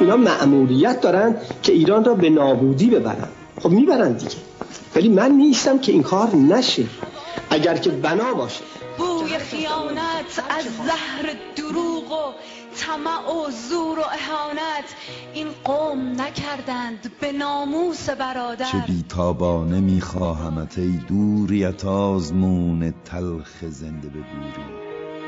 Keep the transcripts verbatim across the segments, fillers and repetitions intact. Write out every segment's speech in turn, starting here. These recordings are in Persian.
اینا مأموریت دارن که ایران را به نابودی ببرن. خب میبرن دیگه، ولی من نیستم که این کار نشه. اگر که بنا باشه بوی خیانت از زهر دروغ و طمع و زور و اهانت این قوم نکردند به ناموس برادر. چه بیتابانه میخواهمت ای دوریت آزمون تلخ زنده به گوری.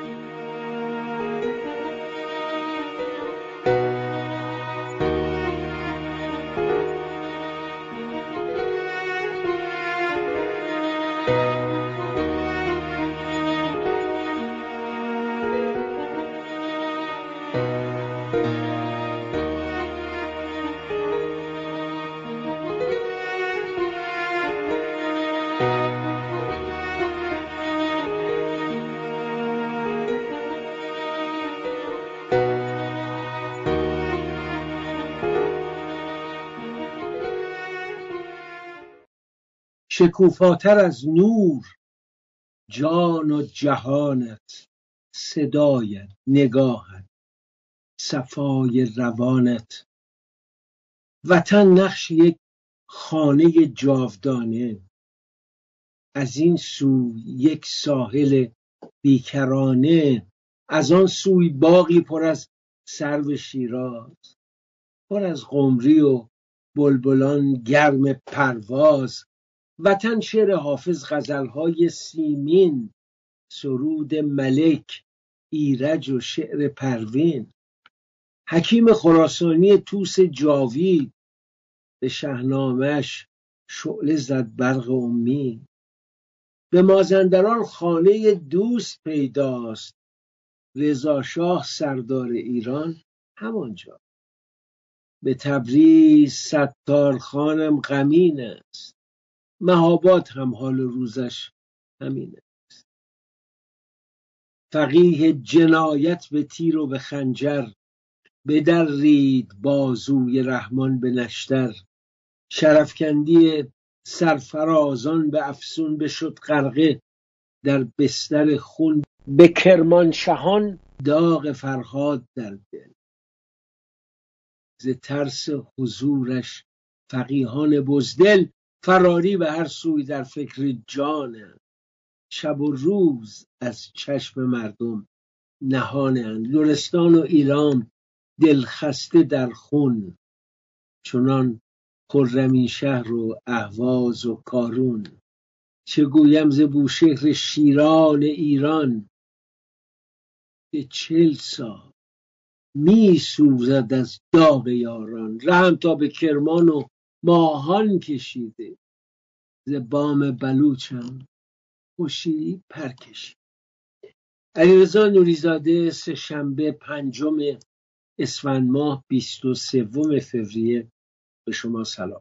شکوفاتر از نور جان و جهانت، صدایت، نگاهت، صفای روانت. وطن نقش یک خانه جاودانه، از این سوی یک ساحل بیکرانه، از آن سوی باغی پر از سرو شیراز، پر از قمری و بلبلان گرم پرواز. وطن شعر حافظ، غزلهای سیمین، سرود ملک، ایرج و شعر پروین. حکیم خراسانی طوس جاوید، به شاهنامه‌اش شعله زد برق امید. به مازندران خانه دوست پیداست، رضا شاه سردار ایران همانجا. به تبریز ستار خانم غمین است، مهاباد هم حال روزش همین است. فقیه جنایت به تیر و به خنجر، بدرید بازوی رحمان به نشتر. شرفکندی سرفرازان به افسون، بشد غرقه در بستر خون. به کرمانشهان داغ فرهاد در دل، ز ترس حضورش فقیهان بزدل. فراری به هر سوی در فکر جانند، شب و روز از چشم مردم نهانند. لرستان و ایلام دلخسته در خون، چنان خرمشهر و اهواز و کارون. چه گویم ز بوشهر شیران ایران، که چل سال می سوزد از داغ یاران. رحم تا به کرمان و ماهان کشیده، ز بام بلوچم خوشی پر کشید. علیرضا نوریزاده، سه شنبه پنجم اسفند ماه بیست و سوم فوریه. به شما سلام.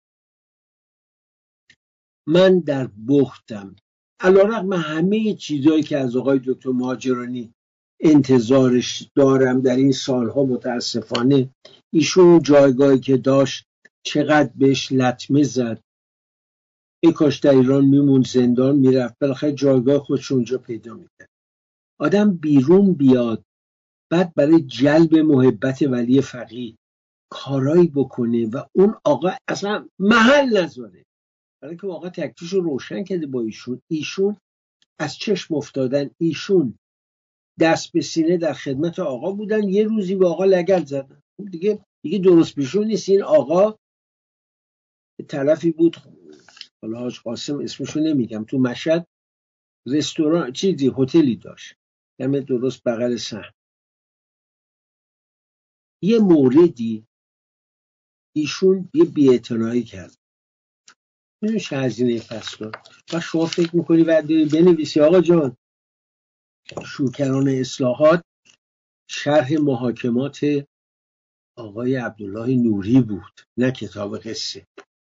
من در بختم، علیرغم همه چیزایی که از آقای دکتر مهاجرانی انتظارش دارم در این سالها، متاسفانه ایشون جایگاهی که داشت چقدر بهش لطمه زد. ای کاش در ایران میمون، زندان میرفت، بالاخره جایگاه خودش اونجا پیدا میکرد. آدم بیرون بیاد، بعد برای جلب محبت ولی فقیه کارایی بکنه و اون آقا اصلا محل نذاره، برای که آقا تکلیفش رو روشن کرده با ایشون. ایشون از چشم افتادن، ایشون دست به سینه در خدمت آقا بودن. یه روزی به آقا لگد زدن، دیگه دیگه درست پیشون نیست. این آقا طرفی بود، حالا حاج قاسم اسمشو نمیگم، تو مشهد رستوران چیزی هتلی داشت، دم درست بغل صحن. یه موردی ایشون یه بی‌اعتنایی کرد، میدونی چه هزینه پس داد. و شما فکر میکنی بعد بنویسی آقا جان شوکران اصلاحات شرح محاکمات آقای عبدالله نوری بود، نه کتاب قصه.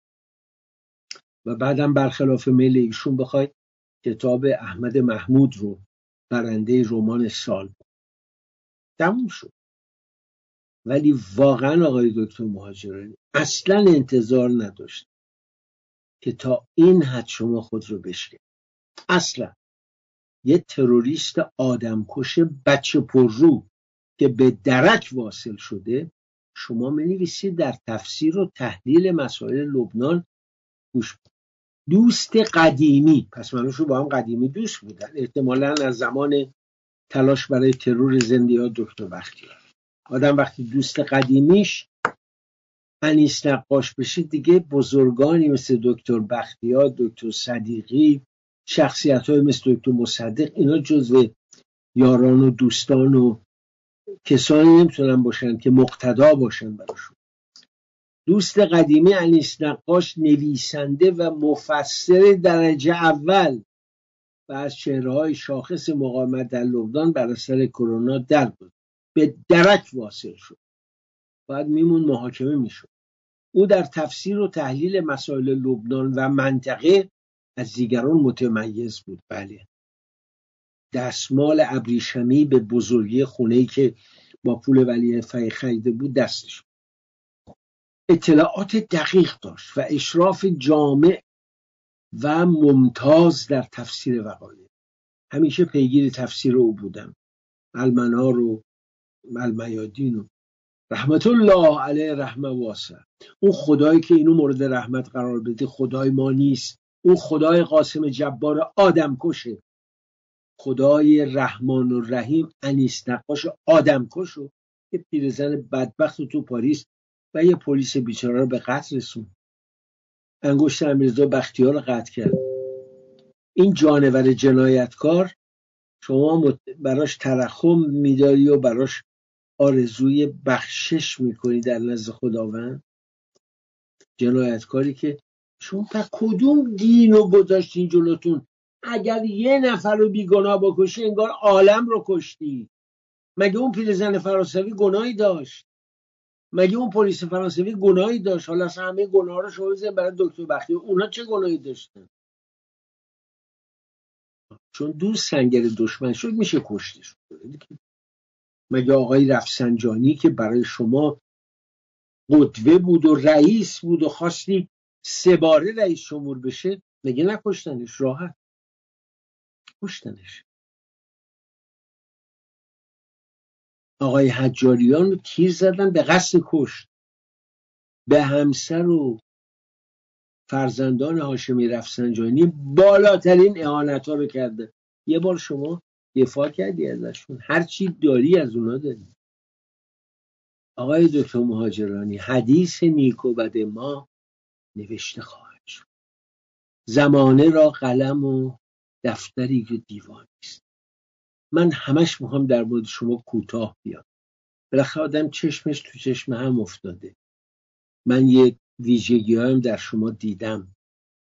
و بعدم برخلاف میل ایشون بخوای کتاب احمد محمود رو برنده رمان سال بود. تموم شد. ولی واقعا آقای دکتر مهاجرانی اصلا انتظار نداشت که تا این حد شما خود رو بشکنید. اصلا یه تروریست آدمکش بچه پر رو که به درک واصل شده، شما می‌نویسید در تفسیر و تحلیل مسائل لبنان گوش دوست قدیمی، پس منوشو با هم قدیمی دوست بودن، احتمالاً از زمان تلاش برای ترور زندیات دکتر بختیار. آدم وقتی دوست قدیمیش انیس نقاش بشه دیگه بزرگانی مثل دکتر بختیار، دکتر صدیقی، شخصیت‌های مثل دکتر مصدق، اینا جزو یاران و دوستان و کسانی نمیتونن باشن که مقتدا باشن براشون. دوست قدیمی انیس نقاش نویسنده و مفسر درجه اول و از چهره‌های شاخص مقاومت در لبنان بر اثر کرونا در بود، به درک واصل شد، باید میمون محاکمه میشد. او در تفسیر و تحلیل مسائل لبنان و منطقه از دیگران متمیز بود. بله، دستمال ابریشمی به بزرگی خونه‌ای که با پول ولی فقیه خریده بود دستش. اطلاعات دقیق داشت و اشراف جامع و ممتاز در تفسیر وقایع. همیشه پیگیر تفسیر او بودم، المنار و المیادین و رحمت الله علیه رحمه واسع. اون خدایی که اینو مورد رحمت قرار بده خدای ما نیست، اون خدای قاسم جبار آدم کشه، خدای رحمان و رحیم انیس نقاش آدم کشو که پیرزن بدبخت تو پاریس و یه پلیس بیچاره رو به قتل رسون. انگشت امیررضا بختیار رو قطع کرد. این جانور جنایتکار شما براش ترحم میداری و براش آرزوی بخشش میکنی در نزد خداوند؟ جنایتکاری که شما پر کدوم دین رو گذاشتین جلوتون؟ اگر یه نفر رو بیگناه بکشی انگار عالم رو کشتی. مگه اون پیرزن فرانسوی گناهی داشت؟ مگه اون پلیس فرانسوی گناهی داشت؟ حالا اصلا همه گناه رو شما بزنید برای دکتر بختیار. اونا چه گناهی داشتن؟ چون دوست سنگر دشمن شد میشه کشتش. مگه آقای رفسنجانی که برای شما قدوه بود و رئیس بود و خواستی سه باره رئیس جمهور بشه، مگه نکشتنش؟ راحت کشتنش. آقای حجاریان رو تیر زدن به قصد کشت. به همسر و فرزندان هاشمی رفسنجانی بالاترین اهانت ها رو کرده. یه بار شما دفاع کردی ازشون، هر چی داری از اونا داری. آقای دکتر مهاجرانی، حدیث نیک و بد ما نوشته خواهد شد. زمانه را قلم و دفتری که دیوان است. من همش میخوام در مورد شما کوتاه بیام. بالاخره آدم چشمش تو چشم هم افتاده. من یه ویژگی هایم در شما دیدم.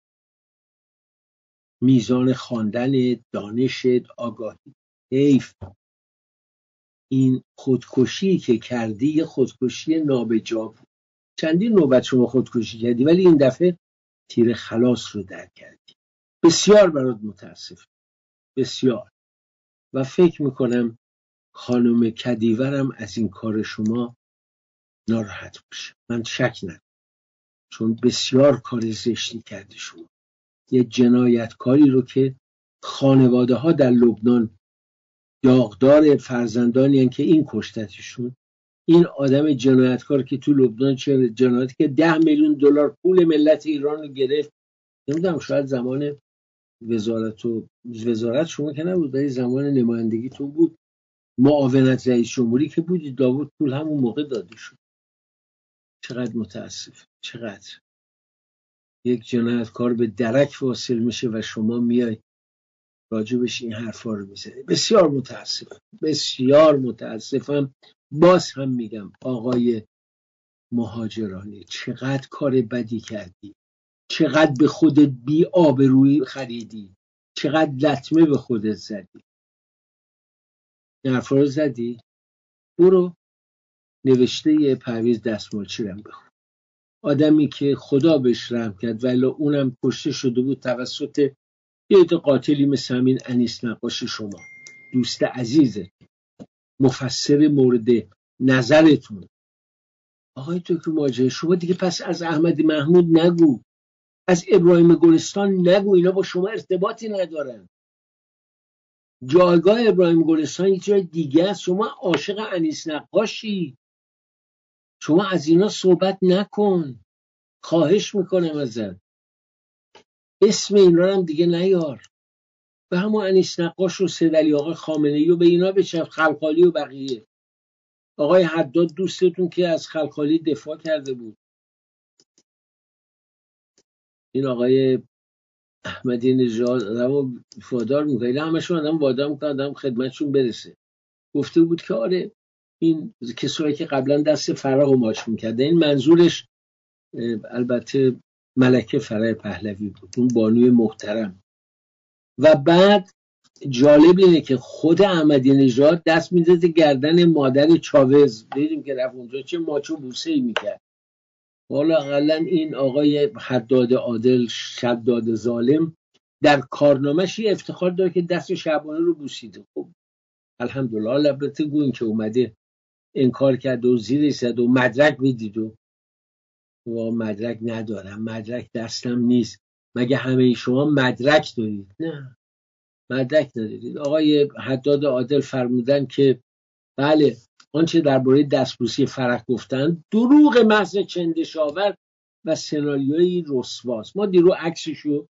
میزان خواندن، دانشت، آگاهی. حیف این خودکشی که کردی یه خودکشی نابجا بود. چندین نوبت شما خودکشی کردی ولی این دفعه تیر خلاص رو در کردی. بسیار برات متاسفم، بسیار. و فکر میکنم خانم کدیورم از این کار شما ناراحت باشه. من شک ندارم، چون بسیار کار زشتی کردی شما. یه جنایتکاری رو که خانواده ها در لبنان داغدار فرزندانی هستند که این کشتتشون، این آدم جنایتکار که تو لبنان چه جنایتی که ده میلیون دلار پول ملت ایران رو گرفت. نمیدونم شاید زمان وزارت و وزارت شما که نبود، ولی زمان نمایندگیتون بود، معاونت رئیس جمهوری که بودی، داوود پول همون موقع داده شد. چقدر متاسف، چقدر یک جنایتکار به درک واصل میشه و شما میای راجبش این حرفا رو میزنی. بسیار متاسفم، بسیار متاسفم. باز هم میگم آقای مهاجرانی، چقدر کار بدی کردی، چقدر به خودت بی آبرویی خریدی، چقدر لطمه به خودت زدی. این حرفا رو زدی؟ برو نوشته پرویز دستمالچی رو بخون. آدمی که خدا بهش رحم کرد ولی اونم کشته شده بود توسط یه عده قاتلی مثل همین انیس نقاش شما، دوست عزیزت، مفسر مورد نظرتون. آقای دکتر مهاجر، شما دیگه پس از احمد محمود نگو، از ابراهیم گلستان نگو، اینا با شما ارتباطی ندارن. جایگاه ابراهیم گلستان یه جای دیگه است. شما عاشق انیس نقاشی. شما از اینا صحبت نکن، خواهش میکنم ازت، اسم اینا هم دیگه نیار. به همون انیس نقاش و سید علی آقا خامنه‌ای و به اینا بچف، خلخالی و بقیه. آقای حداد دوستتون که از خلخالی دفاع کرده بود، این آقای احمدی نژاد آدمو وفادار میکنه، اینا همشون آدم وادار میکنه آدم خدمتشون برسه. گفته بود که آره این کسایی که قبلا دست فرح ماچ میکرده، این منظورش البته ملکه فرح پهلوی بود، اون بانوی محترم. و بعد جالب اینه که خود احمدی نژاد دست میزد گردن مادر چاوز، دیدیم که رفت اونجا چه ماچو بوسه ای میکرد. حالا اقلا این آقای حداد عادل شداد ظالم در کارنامه‌ش یه افتخار داره که دست شعبانه رو بوسیده. خب الحمدلله. البته گوین که اومده انکار کرد و زیر زد و مدرک میدید و و مدرک ندارم، مدرک دستم نیست. مگه همه شما مدرک دارید؟ نه مدرک ندارید. آقای حداد عادل فرمودن که بله آنچه درباره دستبوسی فرح گفتن دروغ محض چندشاور و سناریوی رسواست. ما دیرو عکسشو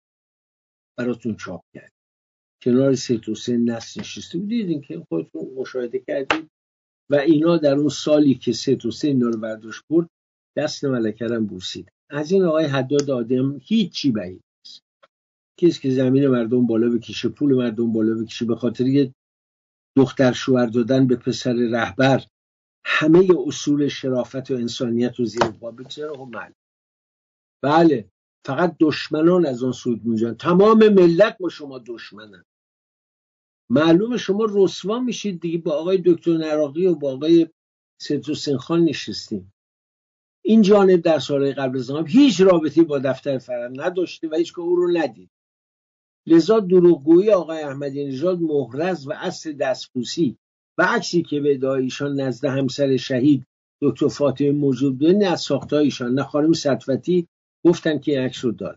براتون چاپ کردیم، کنار سید حسین نصر نشسته بود، دیدین که خودتون مشاهده کردید. و اینا در اون سالی که سید حسین اینا رو برداشت برد دست ملکه رو بوسید. از این آقای حداد عادل هیچی بعید نیست. کسی که زمین مردم بالا بکشه، پول مردم بالا بکشه، به خاطر یه دختر شوهر دادن به پسر رهبر همه اصول شرافت و انسانیت رو زیر پا بگذاره، خب معلوم. بله فقط دشمنان از آن سود می‌جویند. تمام ملت با شما دشمنن. معلومه شما رسوا میشید دیگه. با آقای دکتر نراقی و با آقای سید حسین خان نشستیم. این جانب در سالهای قبل از آن هیچ رابطی با دفتر فرح نداشته و هیچ که او رو ندید. لذا دروغگویی آقای احمدی نژاد محرز و اصل دستبوسی و عکسی که به ادعای ایشان نزد همسر شهید دکتر فاطمه موجود بود نه از ساختای ایشان نه خانم صدفتی گفتن که این عکس رو داره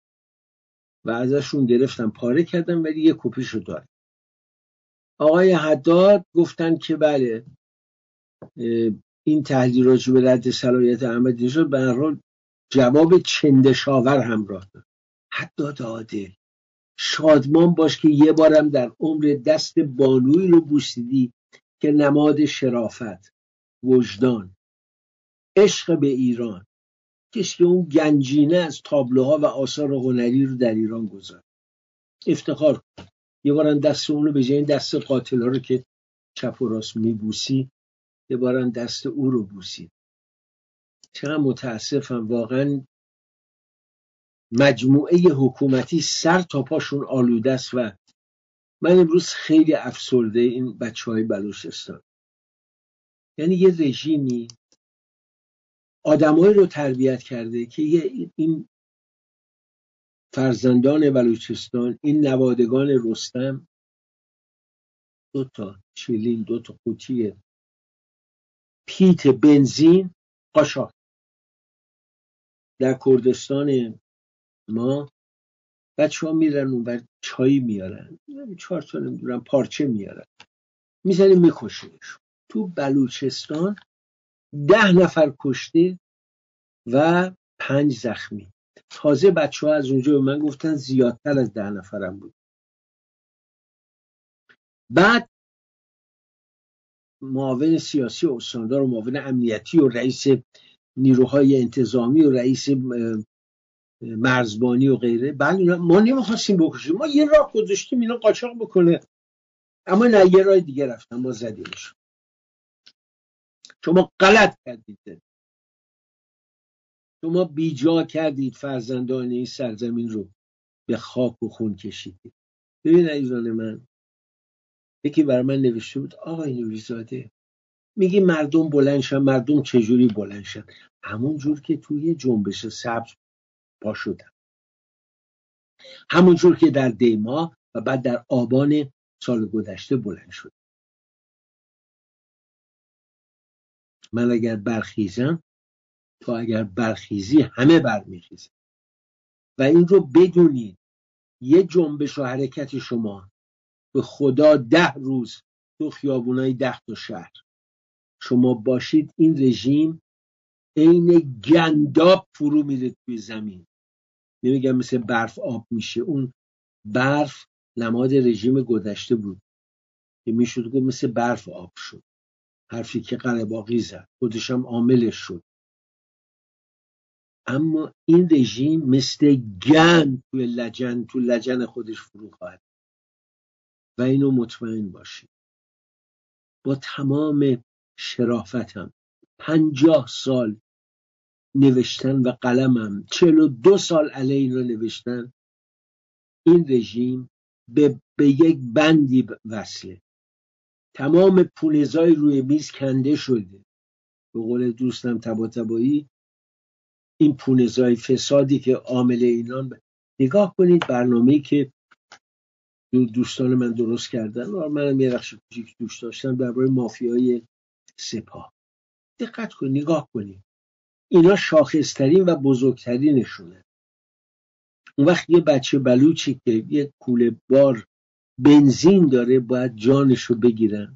و ازشون گرفتن پاره کردن ولی یه کپیش رو داره. آقای حداد گفتن که بله این تحلیل راجع به رد صلاحیت احمدی نژاد به هر حال جواب چندشاور همراه داره. حداد عادل شادمان باش که یه بارم در عمر دست بانویی رو بوسیدی که نماد شرافت، وجدان، عشق به ایران، کسی که اون گنجینه از تابلوها و آثار هنری رو در ایران گذاشت. افتخار کن. یه بارم دست اون رو به جای دست قاتل ها رو که چپ و راست میبوسی یه بارم دست او رو بوسید. چقدر متاسفم واقعا مجموعه حکومتی سر تا پاشون آلوده است و من امروز خیلی افسرده این بچه های بلوچستان. یعنی یه رژیمی آدمایی رو تربیت کرده که یه این فرزندان بلوچستان، این نوادگان رستم، دو تا چیلین، دو تا قوطی پیت بنزین قاشق در کردستان ما بچه ها میرن اون بر چای میارن، چهار تا نمیدونم پارچه میارن میزنیم میکشنش. تو بلوچستان ده نفر کشته و پنج زخمی. تازه بچه ها از اونجا به من گفتن زیادتر از ده نفرم بود. بعد معاون سیاسی و استاندار و معاون امنیتی و رئیس نیروهای انتظامی و رئیس مرزبانی و غیره، بله ما نمیخواستیم بکشیم، ما یه راه گذاشتیم اینا قاچاق بکنه، اما نه یه راه دیگه رفتن ما زدیمش. شما غلط کردید، شما بیجا کردید، فرزندان این سرزمین رو به خاک و خون کشیدید. ببین عزیزان من، یکی برای من نوشته بود آقای نوریزاده میگی مردم بلند شن، مردم چجوری بلند شن؟ همون جور که توی جنبش سبز پا شدن، همون جور که در دیما و بعد در آبان سال گذشته بلند شد. من اگر برخیزم تو اگر برخیزی همه برمیخیزن و این رو بدونید. یه جنبش و حرکت شما به خدا ده روز تو خیابونای ده تا شهر شما باشید این رژیم عین گنداب فرو میره توی زمین. نمیگم مثل برف آب میشه، اون برف نماد رژیم گذشته بود که میشد گفت مثل برف آب شد، حرفی که قره‌باقی زد خودش هم عاملش شد. اما این رژیم مثل گند توی لجن تو لجن خودش فرو خواهد و اینو مطمئن باشید. با تمام شرافتم پنجاه سال نوشتن و قلمم چهل و دو سال علیه اینا نوشتن، این رژیم به, به یک بندی وصله. تمام پونزای روی میز کنده شده. به قول دوستم طباطبایی، این پونزای فسادی که عامل اینان ب... نگاه کنید برنامه‌ای که دوستان من درست کردن و منم یه رخش کوچیک دوست داشتم درباره مافیای سپاه. دقت کنید، نگاه کنید، اینا شاخصترین و بزرگترینشونه. اون وقت یه بچه بلوچی که یه کوله بار بنزین داره باید جانشو بگیرن،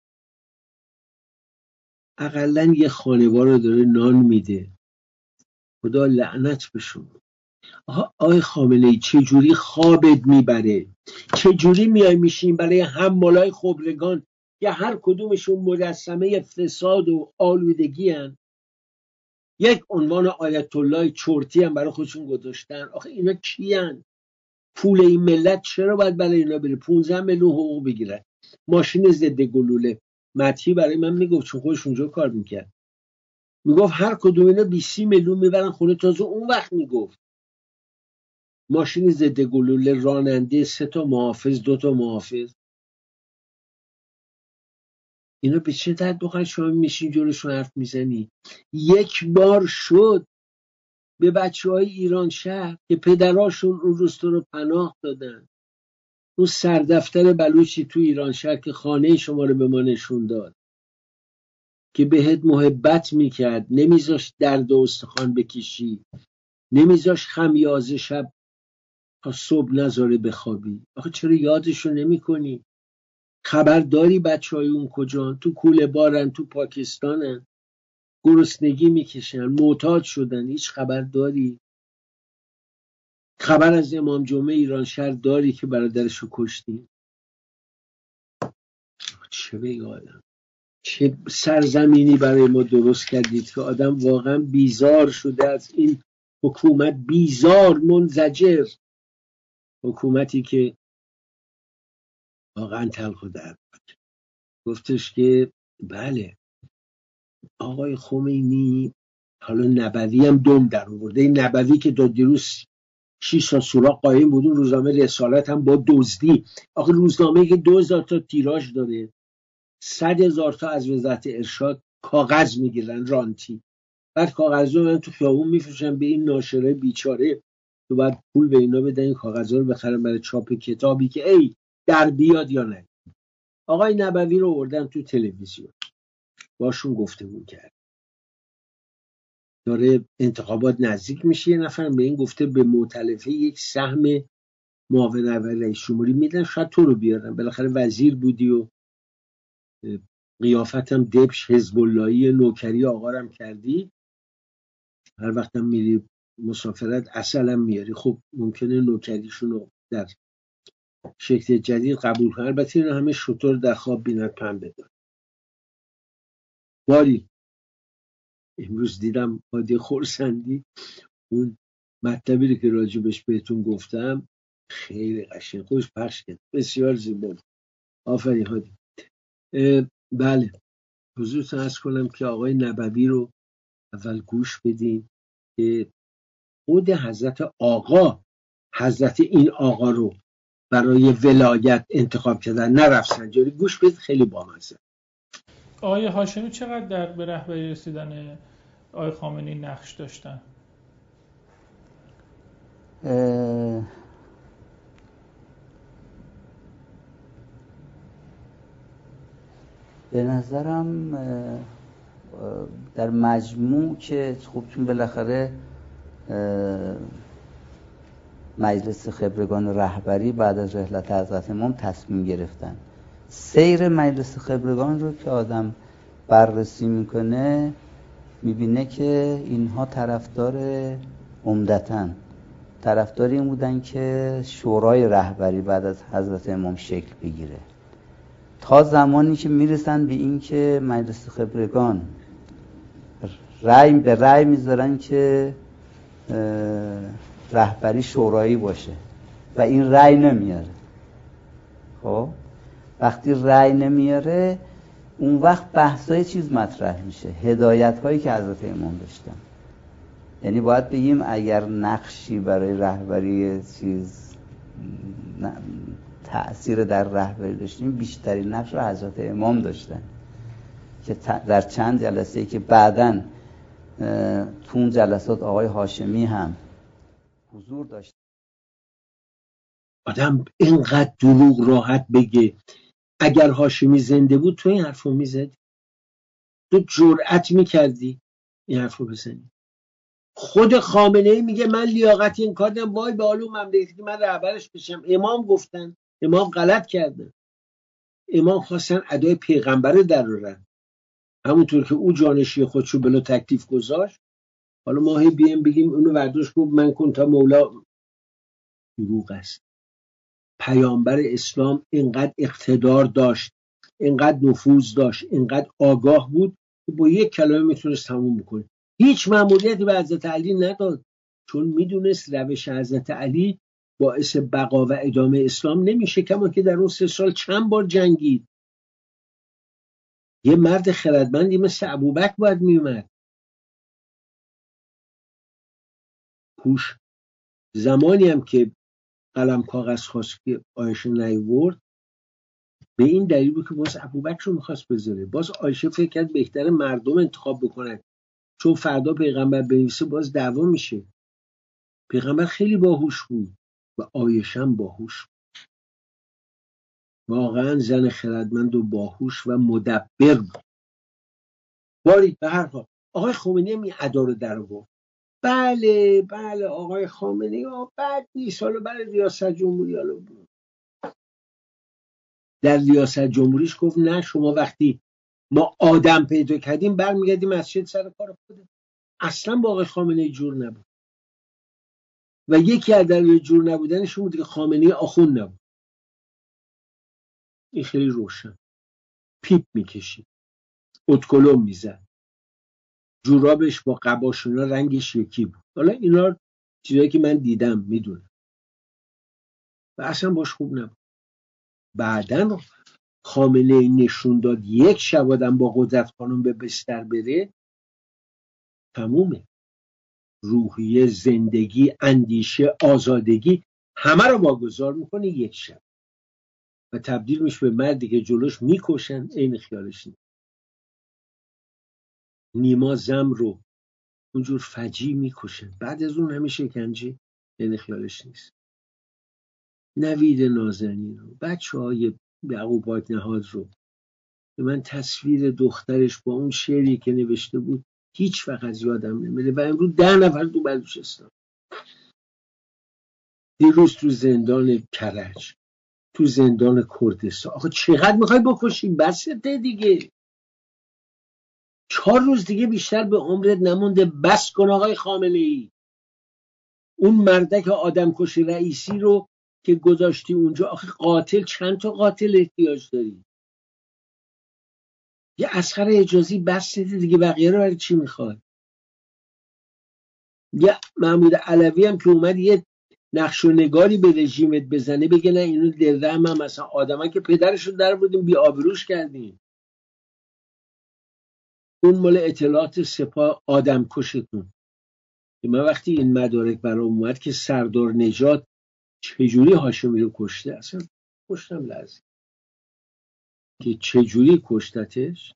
اقلن یه خانوار رو داره نان میده، خدا لعنت بشون. آقای خامنه‌ای چجوری خوابت میبره؟ چجوری میای میشین برای حمالای خبرگان که هر کدومشون مجسمه فساد و آلودگی هن؟ یک عنوان آیت الله چرتی هم برای خودشون گذاشتن. آخه اینا کی هن؟ پول این ملت چرا باید برای اینا بره؟ پونزده میلیون حقوق بگیرن. ماشین ضد گلوله مدحی برای من میگفت، چون خودش اونجا کار میکرد، میگفت هر کدوم اینا بیست میلیون میبرن خونه. تازه اون وقت میگفت ماشین ضد گلوله، راننده، سه تا محافظ، دو تا محافظ. اینا به چه درد بخواد؟ شما میشین جلوشون حرف میزنی؟ یک بار شد به بچه های ایران شهر که پدراشون اون روز تو رو پناه دادن، اون سردفتر بلوچی تو ایران شهر که خانه شما رو به ما نشون داد، که بهت محبت میکرد، نمیذاش درد و استخوان بکشی، نمیذاش خمیازه شب تا صبح نذاره بخوابی. آخه چرا یادشو نمی کنی؟ خبر داری بچه های اون کجان؟ تو کوله بارن، تو پاکستانن، گرسنگی میکشن، معتاد شدن. هیچ خبر داری؟ خبر از امام جمعه ایران شهر داری که برادرشو کشتی؟ چه بگم؟ چه سرزمینی برای ما درست کردید که آدم واقعا بیزار شده از این حکومت، بیزار، منزجر. حکومتی که واقعا تلخ و درد گفتش که بله آقای خمینی، حالا نبوی هم دم در آورده، این نبوی که دو دیروز شیش تا سوراخ قایم بود، روزنامه رسالت هم با دزدی. آخه روزنامه که دو هزار تا تیراژ داره، صد هزار تا از وزارت ارشاد کاغذ میگیرن رانتی، بعد کاغذ رو من تو خیابون میفروشن به این ناشرای بیچاره تو باید پول به اینا بدن این کاغذ رو بخرن برای چاپ کتابی که ای در بیاد یا نه. آقای نبوی رو آوردن تو تلویزیون باشون گفتگو کرد، داره انتخابات نزدیک میشه، یه نفر به این گفته به مؤتلفه یک سهم معاون اول رئیس جمهوری میدن، شاید تو رو بیارن، بالاخره وزیر بودی و قیافتم دبش حزب اللهی نوکری آقا هم کردی، هر وقتم میری مسافرت عسل هم میاری. خب ممکنه نوکریشون رو در شکل جدید قبول کنن، البته اینا همه شطور در خواب بیند پن بدن. باری امروز دیدم هادی خورسندی اون مطلبی که راجبش بهتون گفتم خیلی قشنگ خوش پخش کرد، بسیار زیبا. آفرین هادی. بله حضورتون عرض کنم که آقای نبوی رو اول گوش بدین که خود حضرت آقا، حضرت این آقا رو برای ولایت انتخاب کردن، نه رفسنجانی. گوش بدید خیلی بامزه. آقای هاشمی چقدر در به رهبری رسیدن آقای خامنه‌ای نقش داشتن؟ به نظرم در مجموع که خب چون بالاخره مجلس خبرگان رهبری بعد از رحلت حضرت امام تصمیم گرفتن، سیر مجلس خبرگان رو که آدم بررسی میکنه میبینه که اینها طرفدار عمدتاً طرفدار این بودن که شورای رهبری بعد از حضرت امام شکل بگیره، تا زمانی که میرسن به این که مجلس خبرگان رأی به رأی میذارن که رهبری شورایی باشه و این رأی نمیاره. خب وقتی رأی نمیاره اون وقت بحثای چیز مطرح میشه، هدایت هایی که حضرت امام داشتن. یعنی باید بگیم اگر نقشی برای رهبری چیز تأثیر در رهبری داشتیم، بیشترین نقش رو حضرت امام داشتن که در چند جلسه که بعداً تو اون جلسات آقای هاشمی هم حضور داشت. آدم اینقدر دروغ راحت بگه. اگر هاشمی زنده بود تو این حرفو میزدی؟ تو جرأت میکردی این حرفو بزنی؟ خود خامنه ای میگه من لیاقت این کار ندارم، وای به حال مملکتی من رهبرش بشم. امام گفتن، امام غلط کردن، امام خواستن ادای پیغمبر درارن، همونطور که او جانشی خودشو بلا تکلیف گذاشت. حالا ما هی بیم بگیم اونو برداشت گفت من کنتا مولا. دروغ است. پیامبر اسلام اینقدر اقتدار داشت، اینقدر نفوذ داشت، اینقدر آگاه بود که با یک کلمه میتونست تموم بکنه. هیچ مأموریتی به حضرت علی نداد، چون میدونست روش حضرت علی باعث بقا و ادامه اسلام نمیشه. کما که در اون سه سال چند بار جنگید. یه مرد خردمندی مثل ابوبکر باید میومد. کوش زمانی هم که قلم کاغذ خواست که عایشه نیورد، به این دلیل بود که باز ابوبکر رو میخواست بذاره. باز عایشه فکر کرد بهتره مردم انتخاب بکنن، چون فردا پیغمبر بنویسه باز دعوا میشه. پیغمبر خیلی باهوش بود و عایشه هم باهوش بود. واقعا زن خردمند و باهوش و مدبر بود. باری به هر حال آقای خمینی هم این ادا رو در آورد. بله بله آقای خامنه‌ای ها بد نیست، حالا برای ریاست جمهوری حالا بود. در ریاست جمهوریش گفت نه، شما وقتی ما آدم پیدا کردیم برمیگردیم مسجد سر کار خودت. اصلا با آقای خامنه‌ای جور نبود و یکی از دلایل جور نبودنش بود که خامنه‌ای آخوند نبود. این خیلی روشن. پیپ میکشید، اتکلم میزد، جورابش با قباشونا رنگش یکی بود. حالا اینا چیزایی که من دیدم میدونم و اصلا باش خوب نبود. بعدن خامنه‌ای نشون داد یک شب آدم با قدرت خانم به بستر بره تمومه. روحیه، زندگی، اندیشه، آزادگی همه رو واگذار میکنه یک شب و تبدیل میشه به مردی که جلوش میکشن عین خیالش نیست. نیما زم رو اونجور فجی میکشن، بعد از اون همه شکنجه عین خیالش نیست. نوید نازنین رو، بچه های یعقوب پاک نهاد رو، به من تصویر دخترش با اون شعری که نوشته بود هیچ وقت از یادم نمیره و امروز ده نفر تو بلوچستان. دیروز تو زندان کرج، تو زندان کردستان. آخه چقدر میخوای بکشی؟ بسته دیگه. چهار روز دیگه بیشتر به عمرت نمونده. بس کن آقای خامنه ای. اون مردک آدم کشی رئیسی رو که گذاشتی اونجا، آخه قاتل چند تا قاتل احتیاج داری؟ یه اصغر اجازی بس دیگه، بقیه رو برای چی میخواد؟ یه محمود علوی هم که اومد یه نقش و نگاری به رژیمت بزنه، بگه نه اینو دلرحم هم مثلا آدمان که پدرشو در بودیم بی آبروش کردیم. اون مال اطلاعات سپاه آدم کشتون. من وقتی این مدارک برام اومد که سردار نژاد چجوری هاشمی رو کشته، اصلا کشتم لرزید که چجوری کشتتش.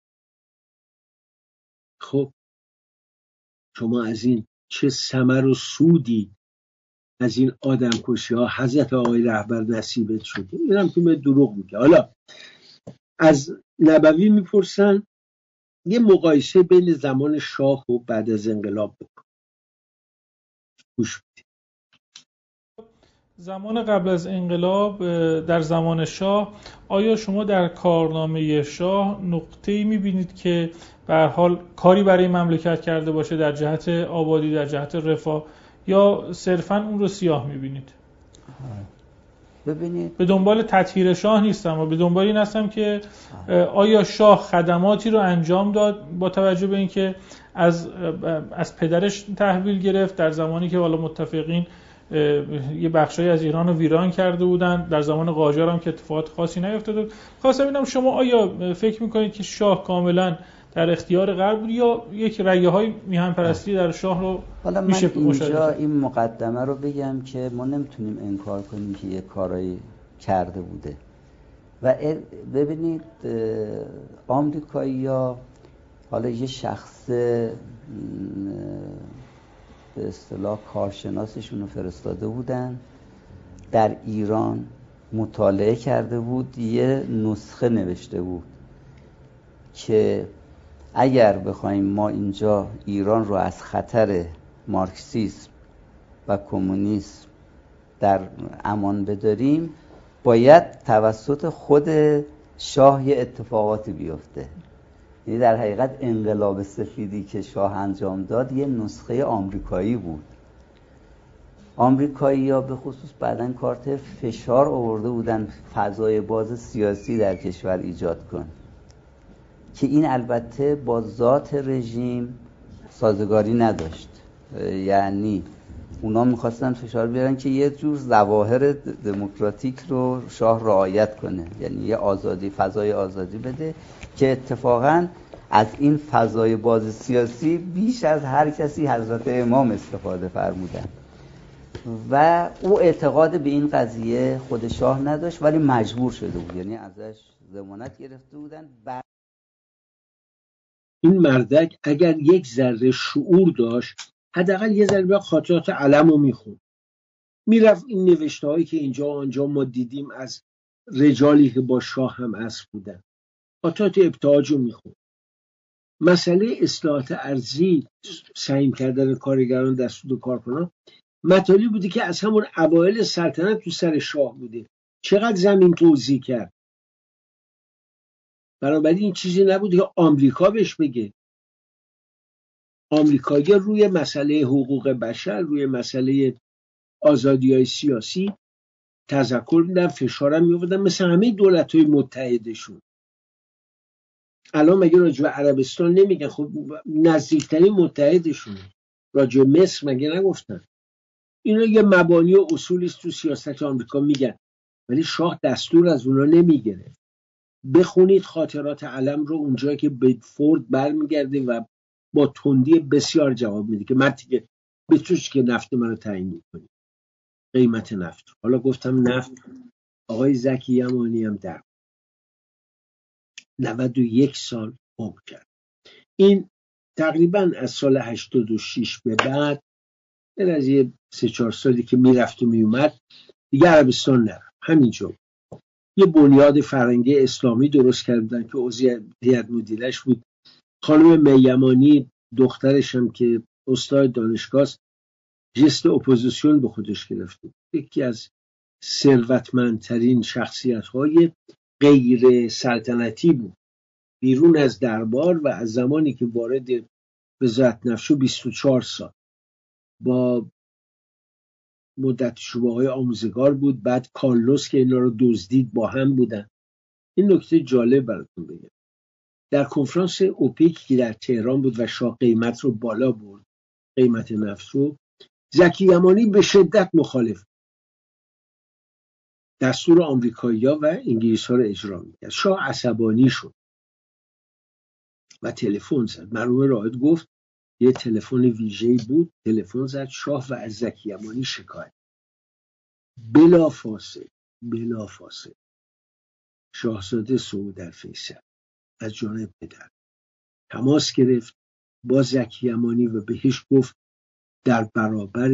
خب شما از این چه ثمر و سودی از این آدم کشی ها حضرت آقای رهبر نصیبت شده؟ اینم که به دروغ میگه. حالا از نبوی میپرسن یه مقایسه بین زمان شاه و بعد از انقلاب بکن. گوش بدید. زمان قبل از انقلاب در زمان شاه آیا شما در کارنامه شاه نقطه‌ای می‌بینید که به هر حال کاری برای مملکت کرده باشه در جهت آبادی، در جهت رفاه، یا صرفاً اون رو سیاه می‌بینید؟ ببینید، به دنبال تطهیر شاه نیستم و به دنبال این هستم که آیا شاه خدماتی رو انجام داد با توجه به اینکه از از پدرش تحویل گرفت در زمانی که والا متفقین یه بخشایی از ایران رو ویران کرده بودن، در زمان قاجار هم که اتفاقات خاصی نیفتاده بود. خواستم ببینم شما آیا فکر میکنید که شاه کاملا در اختیار غرب بود یا یک رگه‌های میهن پرستی در شاه رو حالا میشه من اینجا مشاهده؟ این مقدمه رو بگم که ما نمیتونیم انکار کنیم که یه کارایی کرده بوده و ببینید آمریکایی‌ها حالا یه شخص به اصطلاح کارشناسشون رو فرستاده بودن در ایران، مطالعه کرده بود، یه نسخه نوشته بود که اگر بخوایم ما اینجا ایران رو از خطر مارکسیسم و کمونیسم در امان بداریم باید توسط خود شاه یه اتفاقاتی بیفته. یعنی در حقیقت انقلاب سفیدی که شاه انجام داد یه نسخه آمریکایی بود. آمریکایی‌ها به خصوص بعداً کارتر فشار آورده بودن فضای باز سیاسی در کشور ایجاد کن که این البته با ذات رژیم سازگاری نداشت. یعنی اونا میخواستن فشار بیارن که یه جور ظواهر دموکراتیک رو شاه رعایت کنه، یعنی یه آزادی، فضای آزادی بده که اتفاقاً از این فضای باز سیاسی بیش از هر کسی حضرت امام استفاده فرمودن و او اعتقاد به این قضیه خود شاه نداشت ولی مجبور شده بود، یعنی ازش ضمانت گرفته بودن. بعد این مردک اگر یک ذره شعور داشت حداقل یه ذره به خاطرات علم رو میخوند، میرفت این نوشته هایی که اینجا و آنجا ما دیدیم از رجالی که با شاه هم عصر بودن، خاطرات ابتهاج رو میخوند. مسئله اصلاحات ارضی، سعی کردن کارگران در سود کارکنان، مطالبی بوده که از همون اوایل سلطنت تو سر شاه بوده. چقدر زمین توزیع کرد؟ بنابراین این چیزی نبوده که آمریکا بهش بگه. آمریکایی روی مسئله حقوق بشر، روی مسئله آزادی‌های سیاسی تذکر میدن، فشارم می‌آوردن، مثل همه دولت‌های متحدشون. الان مگه راجع به عربستان نمیگن؟ خب نزدیکترین متحدشونه. راجع به مصر مگه نگفتن؟ اینا یه مبانی و اصولی است تو سیاست آمریکا میگن، ولی شاه دستور از اونا نمیگیره. بخونید خاطرات علم رو، اونجایی که به فورد برمیگرده و با تندی بسیار جواب میده که من دیگه به توش که نفت منو تعیین میکنی، قیمت نفت. حالا گفتم نفت، آقای زکی یمانی هم در نود و یک سال عمر کرد. این تقریبا از سال هشتاد و شش به بعد، در از یه سه چهار سالی که میرفت و میومد دیگه عربستان نرفت، همینجا یه بنیاد فرنگی اسلامی درست کردن که عضو هیئت مدیرش بود. خانم میمانی دخترش هم که استاد دانشگاه است، جست اپوزیسیون به خودش گرفته. یکی از ثروتمندترین شخصیت‌های غیر سلطنتی بود، بیرون از دربار، و از زمانی که وارد وزارت نفت شد بیست و چهار سال با مدت شبه‌های آموزگار بود. بعد کارلوس که اینا رو دزدید با هم بودن. این نکته جالب براتون بگم، در کنفرانس اوپک که در تهران بود و شاه قیمت رو بالا برد، قیمت نفت رو، زکی یمانی به شدت مخالف دستور آمریکایی‌ها و انگلیس‌ها رو اجرا می‌کرد. شاه عصبانی شد و تلفن زد. مرحوم رائد گفت یه تلفن ویژه‌ای بود، تلفن زد شاه و از زکی یمانی شکایت. بلا فاصله بلا فاصله شاهزاده سعود الفیصل از جانب پدر تماس گرفت با زکی یمانی و بهش گفت در برابر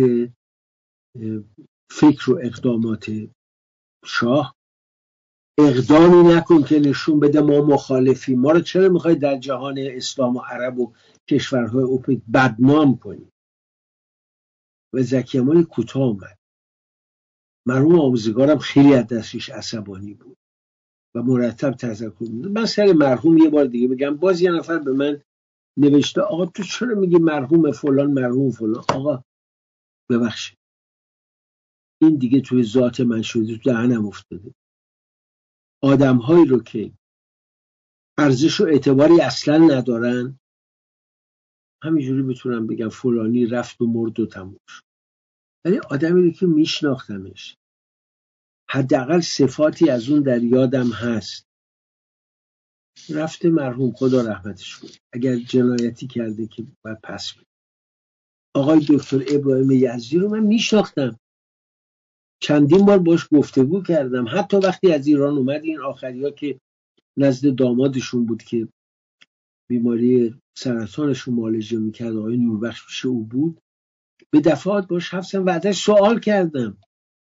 فکر و اقدامات شاه اقدامی نکن که نشون بده ما مخالفیم. ما رو چرا میخوای در جهان اسلام و عرب و کشورهای اوپک بدنام کنی؟ و زکی یمانی کوتاه اومد. مرحوم آموزگارم خیلی از دستش عصبانی بود و مرتب تذکر می‌داد. من سر مرحوم یه بار دیگه بگم، باز یه نفر به من نوشته آقا تو چرا میگی مرحوم فلان مرحوم فلان؟ آقا ببخشید، این دیگه توی ذات من شده، تو دهنم افتاده. آدم‌هایی رو که ارزش و اعتباری اصلا ندارن همینجوری بتونم بگم فلانی رفت و مرد و تموم شد. ولی آدمی رو که میشناختمش، حداقل صفاتی از اون در یادم هست، رفته مرحوم، خدا رحمتش کنه، اگر جنایتی کرده که باید پس بده. آقای دکتر ابراهیم یزدی رو من میشناختم، چندین بار باش گفتگو کردم، حتی وقتی از ایران اومد این آخریا که نزد دامادشون بود که بیماری سرطانشون معالجه میکرد، آقای نوربخش پیش او بود، به دفعات باش حفظم و ازش سوال کردم.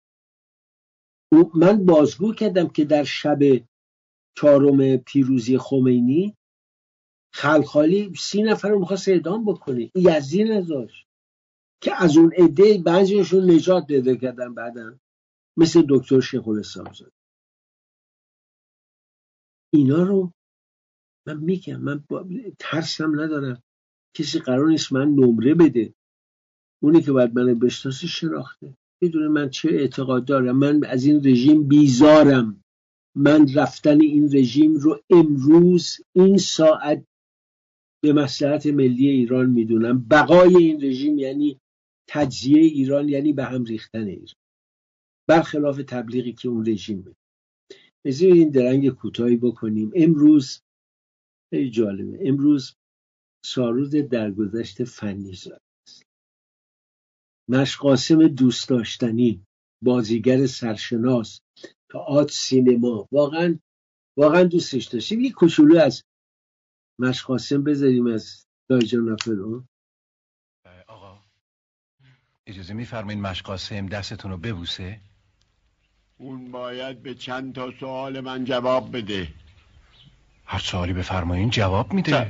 من بازگو کردم که در شب چهارم پیروزی خمینی خلخالی سی نفر رو میخواست اعدام بکنه، یزدی نذاشت که از اون عده بعضیشون نجات پیدا کردن بعدن، مثل دکتر شیخ الاسلام زاده. اینا رو من میگم، من ترسم ندارم، کسی قرار نیست من نمره بده، اونی که باید من بشناسه شناخته، بدون من چه اعتقاد دارم. من از این رژیم بیزارم، من رفتن این رژیم رو امروز این ساعت به مصلحت ملی ایران میدونم. بقای این رژیم یعنی تجزیه ایران، یعنی به هم ریختن ایران، برخلاف تبلیغی که اون رژیم میده. بذارید این درنگ کوتاهی بکنیم. امروز خیلی جالبه، امروز سارود درگذشت فنیزاده است. مشق قاسم دوست داشتنی، بازیگر سرشناس، تئاتر، سینما، واقعا واقعا دوستش داشتیم. یک کوچولو از مشق قاسم بذاریم از دایجان نفرو. آقا اجازه میفرمایید مشق قاسم دستتون رو ببوسه؟ اون باید به چند تا سوال من جواب بده. هر سوالی بفرمایین جواب میده.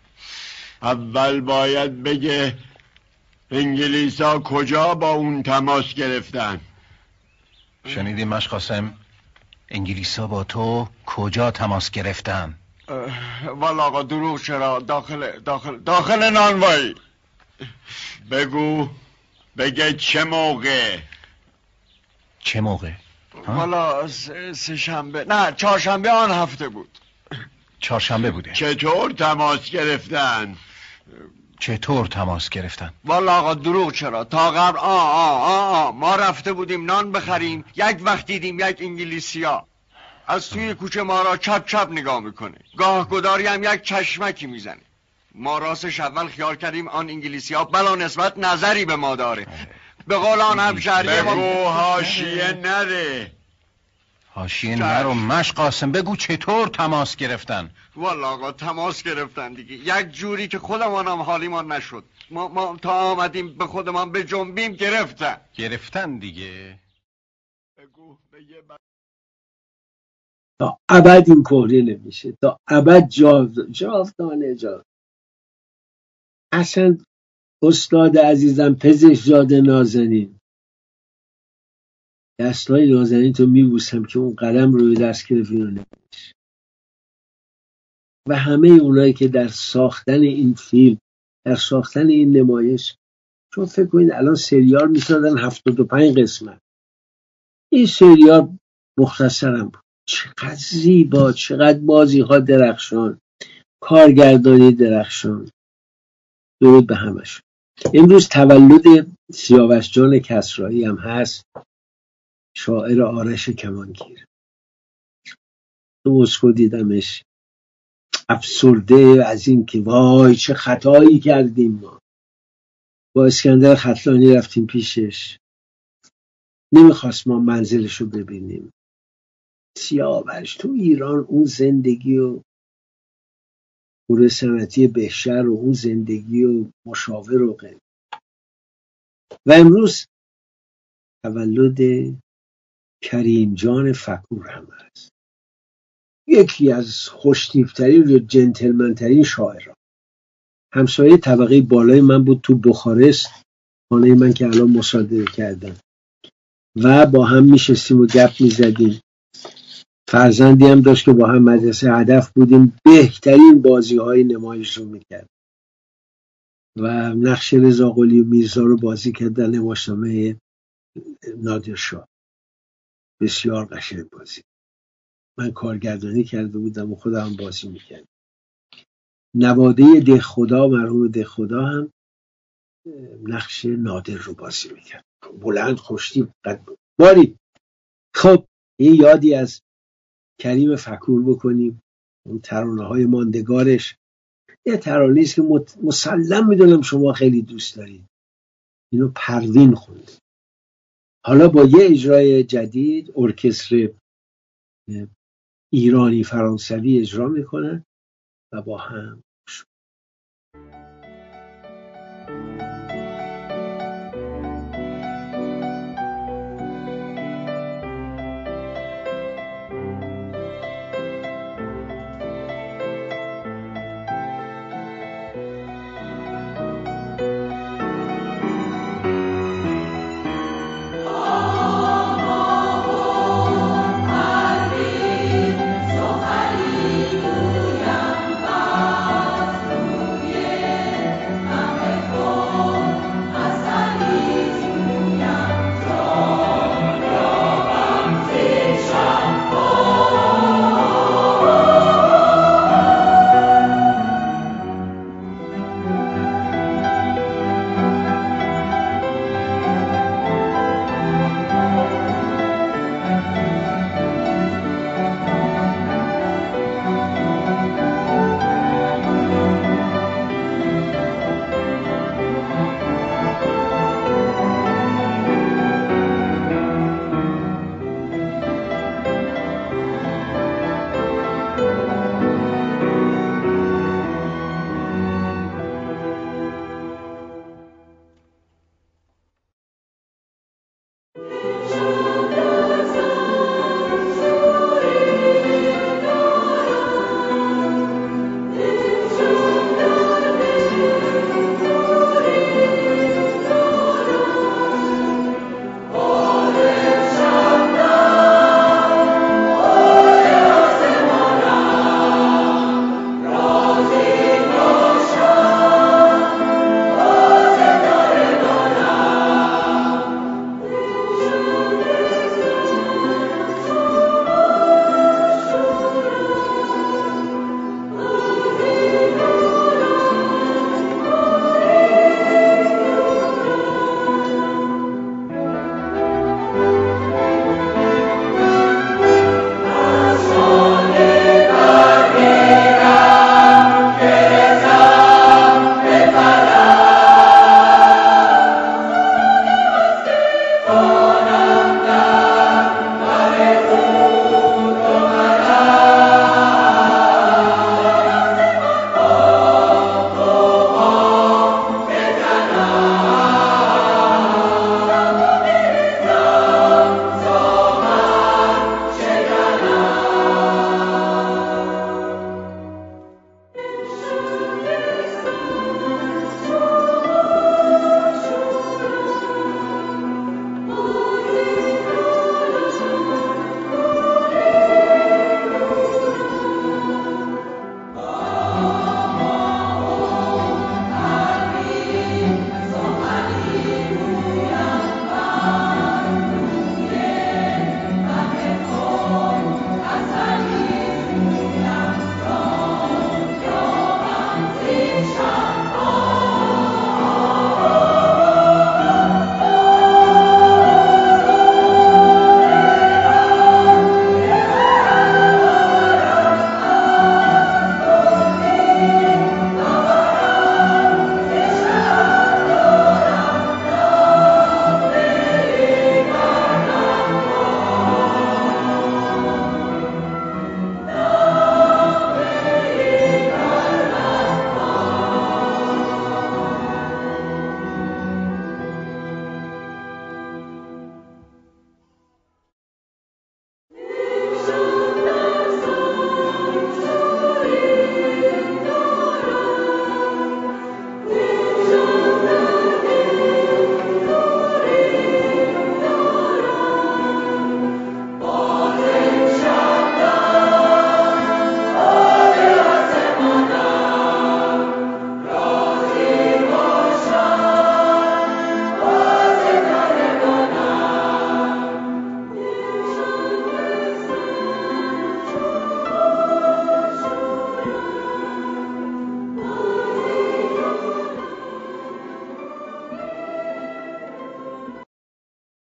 اول باید بگه انگلیسا کجا با اون تماس گرفتن؟ شنیدی مشق قاسم؟ انگلیسا با تو کجا تماس گرفتن؟ والا آقا دروغ چرا؟ داخل داخل داخل نانوایی. بگو بگه چه موقع؟ چه موقع؟ والا سه شنبه، نه چهارشنبه آن هفته بود. چهارشنبه بوده. چطور تماس گرفتن؟ چطور تماس گرفتن؟ والا آقا دروغ چرا؟ تا قبل آه آه آه آه ما رفته بودیم نان بخریم، یک وقت دیدیم یک انگلیسیا از توی کوچه ما را چپ چپ نگاه میکنه، گاه گداری هم یک چشمکی میزنه. ما راستش اول خیال کردیم آن انگلیسیا بلا نسبت نظری به ما داره. به قول آن همشهری ما بگو حاشیه نره. حاشیه نرو مشق قاسم، بگو چطور تماس گرفتن؟ والا آقا تماس گرفتن دیگه، یک جوری که خودمانم حالیمان نشد. ما, ما تا آمدیم به خودمان به جنبیم گرفتن گرفتن دیگه. بگو بگه ب... تا ابد این کهنه نمیشه، تا ابد جاودانه جا. اصلا استاد عزیزم پزشکزاده نازنین، دستای نازنین تو میبوسم که اون قلم روی دست گرفت اینو نمیشه. و همه اونایی که در ساختن این فیلم، در ساختن این نمایش، چون فکر کنید الان سریال میسازن هفتاد و پنج قسمت، این سریال مختصرم بود، چقدر زیبا، چقدر بازی ها درخشان، کارگردانی درخشان. درود به همشون. امروز تولد سیاوش جان کسرایی هم هست، شاعر آرش کمانگیر. تو مسکو دیدمش، افسرده از این که وای چه خطایی کردیم. ما با اسکندر خطلانی رفتیم پیشش، نمیخواست ما منزلشو ببینیم. سیاوش تو ایران اون زندگی و گروه صنعتی بهشهر و اون زندگی و مشاور و غیره. و امروز تولد کریم جان فکور هم هست، یکی از خوشتیپترین و جنتلمنترین شاعران. همسایه طبقه بالای من بود تو بخارست، خانه من که الان مصادره کردم. و با هم میشستیم و گپ میزدیم. فرزندی هم داشت که با هم مدرسه هدف بودیم، بهترین بازی های نمایش رو میکرد و نقش رضا قلی و میرزا رو بازی کرد در نمایشنامه نادرشاه. بسیار قشنگ بازی. من کارگردانی کرده بودم و خودم بازی میکردم. نواده دهخدا، مرحوم دهخدا هم نقش نادر رو بازی میکرد. بلند خوشتی قد باری. خب این یادی از کریم فکور بکنیم، اون ترانه های ماندگارش. یه ترانه است که مسلم میدونم شما خیلی دوست دارید. اینو پروین خونده. حالا با یه اجرای جدید ارکستر ایرانی فرانسوی اجرا میکنن و با هم Thank you.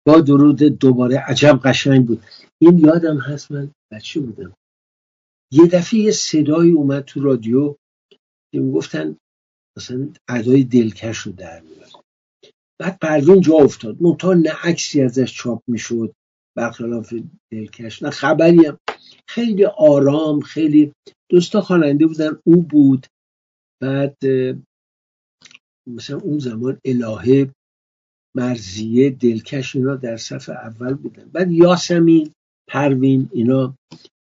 با درود دوباره عجب قشنگ بود. این یادم هست من بچه بودم یه دفعه یه صدایی اومد تو رادیو که میگفتن مثلا ادای دلکش رو در میاد. بعد پروین جا افتاد، منتها نه عکسی ازش چاپ میشد برخلاف دلکش، نه خبری هم. خیلی آرام، خیلی دوستا خواننده بودن، او بود. بعد مثلا اون زمان الهه، مرضیه، دلکش اینا در صف اول بودن. بعد یاسمین، پروین اینا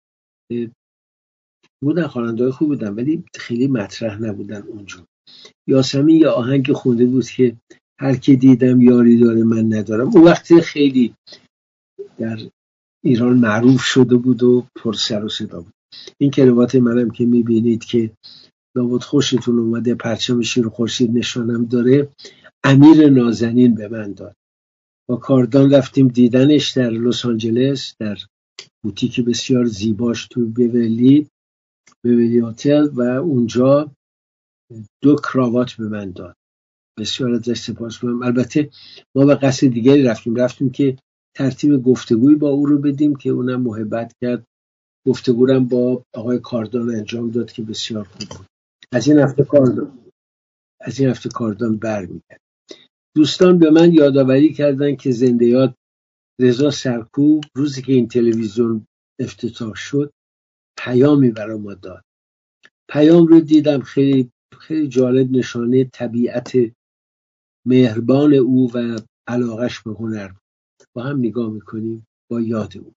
بودن، خواننده‌های خوب بودن ولی خیلی مطرح نبودن اونجا. یاسمین یه آهنگ خونده بود که هر که دیدم یاری داره من ندارم. اون وقت خیلی در ایران معروف شده بود و پر سر و صدا بود. این کلمات منم که میبینید که لابد خوشتون اومده، پرچم شیر و خورشید نشانم داره، امیر نازنین به من داد. با کاردان رفتیم دیدنش در لس آنجلس، در بوتیک بسیار زیباش تو بیولی بیولی هتل، و اونجا دو کراوات به من داد. بسیار ازش سپاسگزارم. البته ما به قصد دیگری رفتیم رفتیم که ترتیب گفتگویی با او رو بدیم که اونم محبت کرد. گفتگویم با آقای کاردان انجام داد که بسیار خوب بود. از این هفته کاردان از این هفته کاردان برمیگرد. دوستان به من یادآوری کردن که زنده یاد رضا سرکوب روزی که این تلویزیون افتتاح شد پیامی برای ما داد. پیام رو دیدم، خیلی خیلی جالب، نشانه طبیعت مهربان او و علاقش به هنر. با هم نگاه میکنیم با یاد او.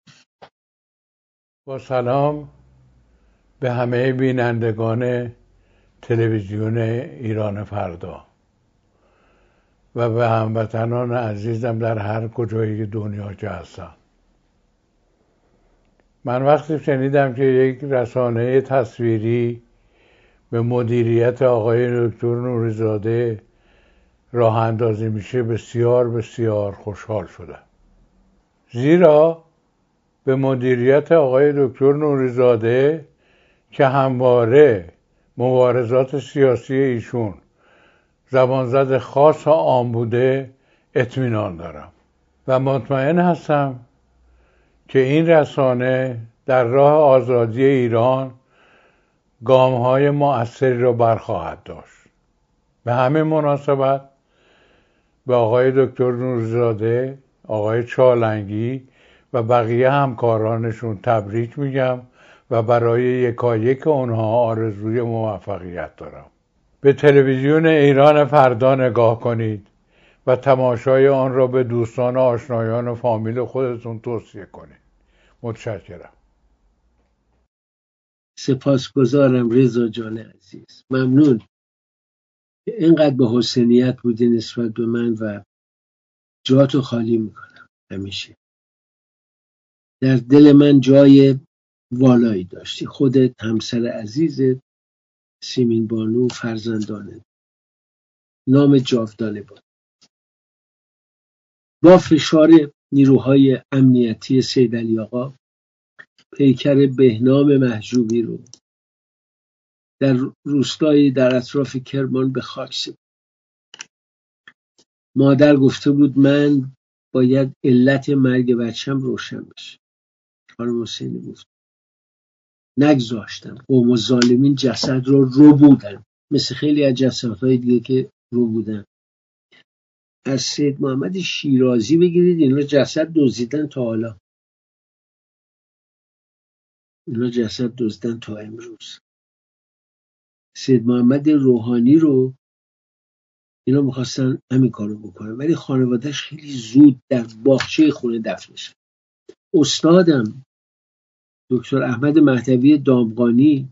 با سلام به همه بینندگان تلویزیون ایران فردا و به هموطنان عزیزم در هر کجای دنیا که هستم. من وقتی شنیدم که یک رسانه تصویری به مدیریت آقای دکتر نوری‌زاده راه اندازی میشه بسیار بسیار خوشحال شدم، زیرا به مدیریت آقای دکتر نوری‌زاده که همواره مبارزات سیاسی ایشون زبانزد خاص و عام بوده اطمینان دارم و مطمئن هستم که این رسانه در راه آزادی ایران گام‌های مؤثری را برخواهد داشت. به همین مناسبت به آقای دکتر نوری‌زاده، آقای چالنگی و بقیه همکارانشون تبریک میگم و برای یکایک اونها آرزوی موفقیت دارم. به تلویزیون ایران فردا نگاه کنید و تماشای آن را به دوستان و آشنایان و فامیل خودتون توصیه کنید. متشکرم. سپاسگزارم رضا جان عزیز، ممنون که اینقدر به حسنیت بودی نسبت به من و جاتو خالی میکنم. همیشه در دل من جای والایی داشتی، خودت، همسر عزیزت، سیمین بانو، فرزندانت، نام جاودانه بود. با فشار نیروهای امنیتی سید علی آقا پیکر بهنام محجوبی رو در روستایی در اطراف کرمان به خاک سپرد. مادر گفته بود من باید علت مرگ بچم روشن بشه. خانم حسینی گفت نگذاشتم. قوم الظالمین جسد رو رو بودن، مثل خیلی از جسدهای دیگه که رو بودن. از سید محمد شیرازی بگیرید، اینا جسد دزدیدن تا حالا، اینا جسد دزدیدن تا امروز. سید محمد روحانی رو اینا میخواستن همین کارو بکنن ولی خانوادهش خیلی زود در باغچه خونه دفن شد. استادم دکتر احمد مهدوی دامغانی،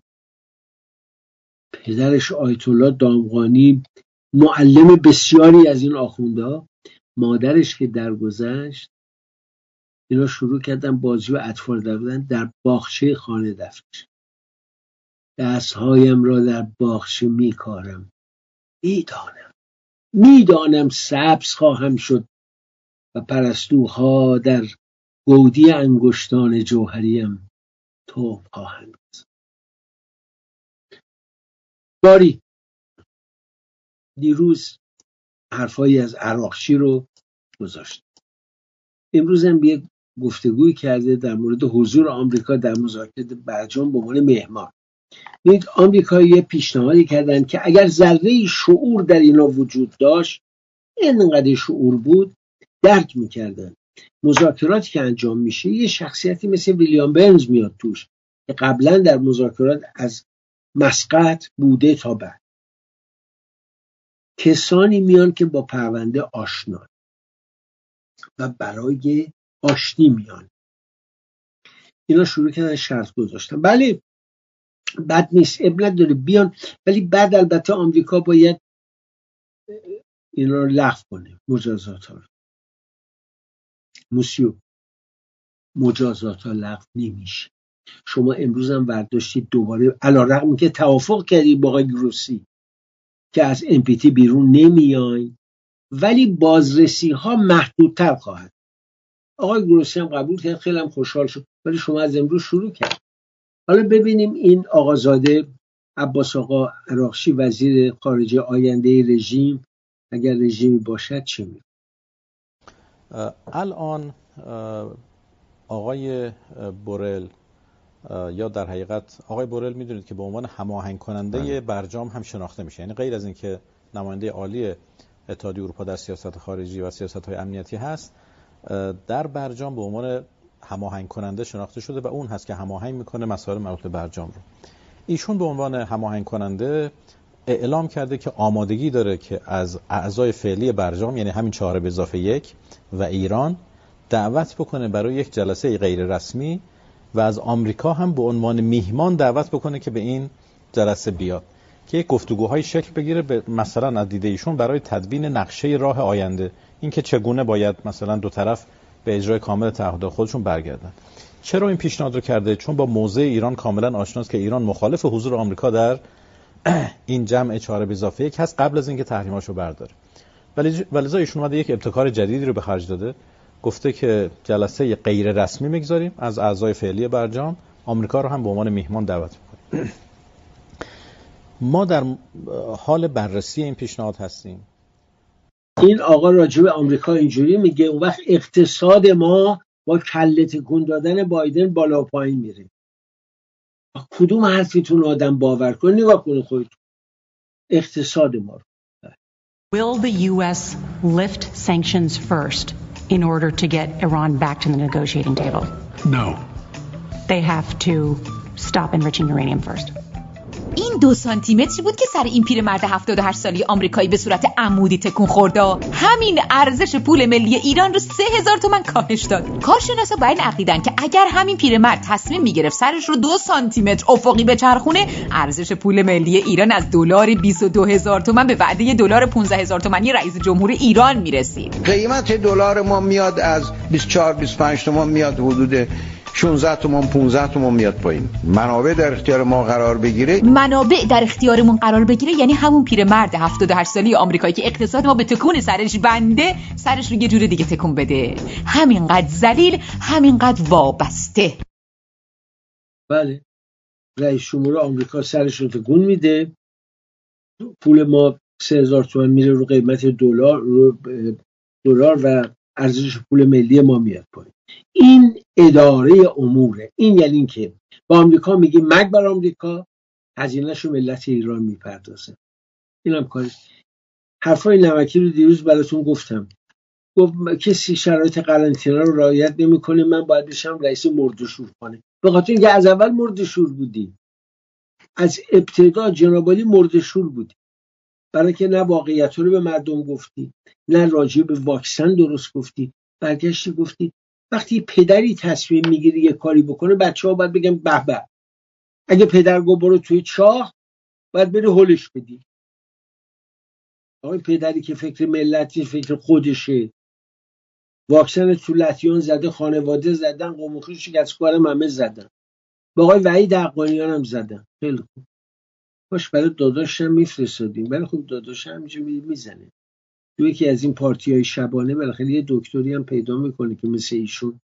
پدرش آیت الله دامغانی، معلم بسیاری از این آخوندها، مادرش که درگذشت، اینا شروع کردن بازی و اطفال در بودن در باغچه خانه دفن شد. دستهایم را در باغچه میکارم، میدانم میدانم سبز خواهم شد و پرستوها در گودی انگشتان جوهریم توپ خواهند. باری دیروز حرفایی از عراقچی رو گذاشت. امروز هم یه گفتگوی کرده در مورد حضور آمریکا در مذاکرات برجام به عنوان مهمان. ببینید آمریکایی یه پیشنهادی کردن که اگر ذره شعور در اینا وجود داشت، اینقدر شعور بود، درک میکردن مذاکراتی که انجام میشه یه شخصیتی مثل ویلیام برنز میاد توش که قبلا در مذاکرات از مسقط بوده تا بعد. کسانی میان که با پرونده آشنا و برای آشتی میان. اینا شروع کردن شرط گذاشتن. بله بد نیست، اب نداره بیان، ولی بعد البته آمریکا باید اینا رو لغو کنه، مجازات ها رو. موسیو مجازات ها لغو نمیشه. شما امروز هم برداشتید دوباره علیرغم که توافق کردی با آقای گروسی که از ام پی تی بیرون نمیاین، ولی بازرسی ها محدودتر خواهد. آقای گروسی هم قبول کرد، خیلی هم خوشحال شد، ولی شما از امروز شروع کرد. حالا ببینیم این آقازاده عباس آقا عراقچی وزیر خارجه آینده رژیم، اگر رژیمی باشد چه میگه؟ الان آقای بورل یا در حقیقت آقای بورل میدونید که به عنوان هماهنگ کننده برجام هم شناخته میشه، یعنی غیر از اینکه نماینده عالی اتحادیه اروپا در سیاست خارجی و سیاست‌های امنیتی هست، در برجام به عنوان هماهنگ کننده شناخته شده و اون هست که هماهنگ میکنه مسائل مربوط به برجام رو. ایشون به عنوان هماهنگ کننده اعلام کرده که آمادگی داره که از اعضای فعلی برجام، یعنی همین چهار به اضافه یک و ایران، دعوت بکنه برای یک جلسه غیر رسمی و از آمریکا هم به عنوان میهمان دعوت بکنه که به این جلسه بیاد که یک گفتگوهای شکل بگیره، به مثلا از دیده ایشون برای تدوین نقشه راه آینده، اینکه چگونه باید مثلا دو طرف به اجرای کامل تعهدات خودشون برگردن. چرا این پیشنهاد رو کرده؟ چون با موضع ایران کاملا آشناست که ایران مخالف حضور آمریکا در این جمع چهار به اضافه یک هست قبل از اینکه تحریماشو برداره. ولی ولذا ایشون اومده یک ابتکار جدیدی رو به خرج داده، گفته که جلسه غیر رسمی میگذاریم از اعضای فعلی برجام، آمریکا رو هم به عنوان میهمان دعوت میکنیم. ما در حال بررسی این پیشنهاد هستیم. این آقا راجع به آمریکا اینجوری میگه، اون وقت اقتصاد ما با کله تکون دادن بایدن بالا و پایین میره. کدوم حرفتون آدم باور کنه؟ نگاه کنه خودتون اقتصاد ما رو. Will the U S lift sanctions first in order to get Iran back to the negotiating table? No. They have to stop enriching uranium first. این دو سانتی متری بود که سر این پیرمرد هفتاد و هشت سالی آمریکایی به صورت عمودی تکون خورد. همین ارزش پول ملی ایران رو سه هزار تومان کاهش داد. کارشناسا بر این عقیدن که اگر همین پیرمرد تصمیم میگرفت سرش رو دو سانتی متر افقی بچرخونه، ارزش پول ملی ایران از دلار بیست و دو هزار تومان به وعده دلار پانزده هزار تومانی رئیس جمهور ایران میرسید. قیمت دلار ما میاد از بیست و چهار بیست و پنج تومان میاد حدود شانزده تومان پانزده تومان میاد پایین. منابع در اختیار ما قرار بگیره منابع در اختیارمون قرار بگیره یعنی همون پیرمرد هفتاد و هشت سالی آمریکایی که اقتصاد ما به تکون سرش بنده، سرش رو یه جور دیگه تکون بده. همینقدر ذلیل، همینقدر وابسته. بله، رئیس جمهور آمریکا سرش رو تکون میده، پول ما سه هزار تومان میره رو قیمت دلار رو دلار و ارزش پول ملی ما میاد پایین. این اداره اموره. این یعنی این که با آمریکا میگه مرگ بر آمریکا، هزینه‌ش رو ملت ایران میپردازه. اینم کاری. حرفای نمکی رو دیروز براتون گفتم. گفت کسی شرایط قرنطینه رو رعایت نمیکنه، من باید بشم رئیس مرده‌شور خانه. به خاطر اینکه از اول مرده‌شور بودی، از ابتدا جناب عالی مرده‌شور بودی، برای که نه واقعیت رو به مردم گفتی، نه راجع به واکسن درست گفتی. برگشتی گفتی وقتی پدری تصمیم میگیری یه کاری بکنه، بچه‌ها باید بگن به به. اگه پدر گفت برو توی چاه، باید بری هولش بدی. آقای پدری که فکر ملتی، فکر خودشه، واکسن طولتیان زده، خانواده زدن، قوم و خویش شکستگارم همه زدن، با آقای وحید حقانیان هم زدن. خیلی خوب، باش برای داداشم میفرستادیم، ولی خب داداشم همینجا میزنه. تو یکی از این پارتی های شبانه بالاخره یه دکتری هم پیدا میکنه که مثل ایشون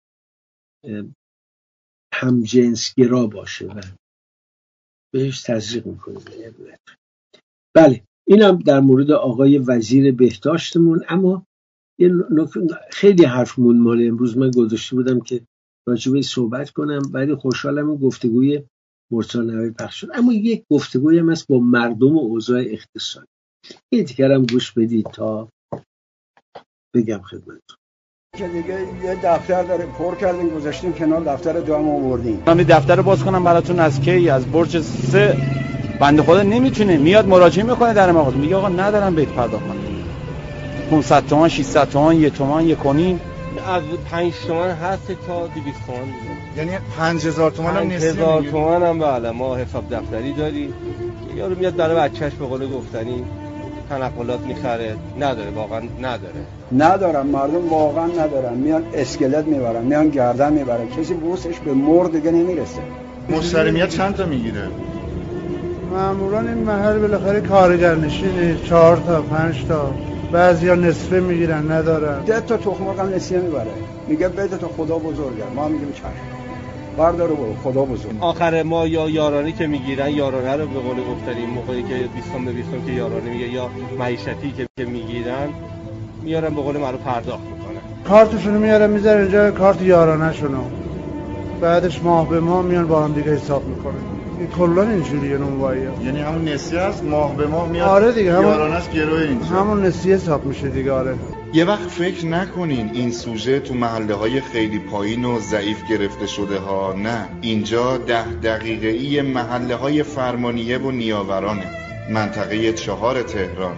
هم جنسگرا باشه و بهش تزریق میکنه. بله، اینم در مورد آقای وزیر بهداشتمون. اما یه خیلی حرف مون مال امروز من گذاشته بودم که راجبه صحبت کنم، ولی خوشحالم این گفتگوی مرتضی نووی پخش شد. اما یک گفتگوی هم هست با مردم و اوضاع اقتصادی. یه دیگرم گوش بدید تا بگم خدمتتون. که دیگه یه دفتر داره پر کردیم گذاشتیم کنار، دفتر دو هم آوردیم. من دفتر رو باز کنم براتون از کی؟ از برج سه بنده خدا نمیتونه، میاد مراجعه میکنه در مغازه میگه آقا ندارم بیت پرداخت کنم. پانصد تومان، ششصد تومان، یک تومان، یک و نیم، از پنج تومان هست تا دویست تومان دیگه. یعنی پنج هزار تومان هم نسیه هزار تومان هم بله. ما حساب دفتری داریم، یارو میاد برای بچهش به قول گفتنی تنقلات میخره، نداره، واقعا نداره. ندارم، مردم واقعا ندارن، میان اسکلت میبرن، میان گردن میبرن، کسی بوسش به مرد دیگه نمیرسه. مشتری میاد چند تا میگیره؟ معمولا این محل بالاخره کارگر نشینه، چهار تا پنج تا، بعضیا نصفه میگیرن ندارن. ده تا تخم مرغ نسیه میبره، میگه بده تا خدا بزرگه، ما میگیم چشم بردارو برو خدا بزرگ. آخر ما یا یارانی که میگیرن، یارانه رو به قول گفتنی موقعی که بیستم به بیستم که یارانه میگه، یا معیشتی که که میگیرن میارن به قول ما رو پرداخت میکنن، کارتشونو میارن میذارن اینجا، کارت یارانه شونو، بعدش ماه به ماه میان با هم دیگه حساب میکنن. این کلا اینجوریه نونوایی‌ها. یعنی همون نسیه است، ماه به ماه میاد. آره دیگه، همون یارانه است، گروه اینجا همون نسیه حساب میشه دیگه. آره یه وقت فکر نکنین این سوژه تو محله های خیلی پایین و ضعیف گرفته شده ها، نه، اینجا ده دقیقه ای محله های فرمانیه و نیاورانه، منطقه چهار تهران.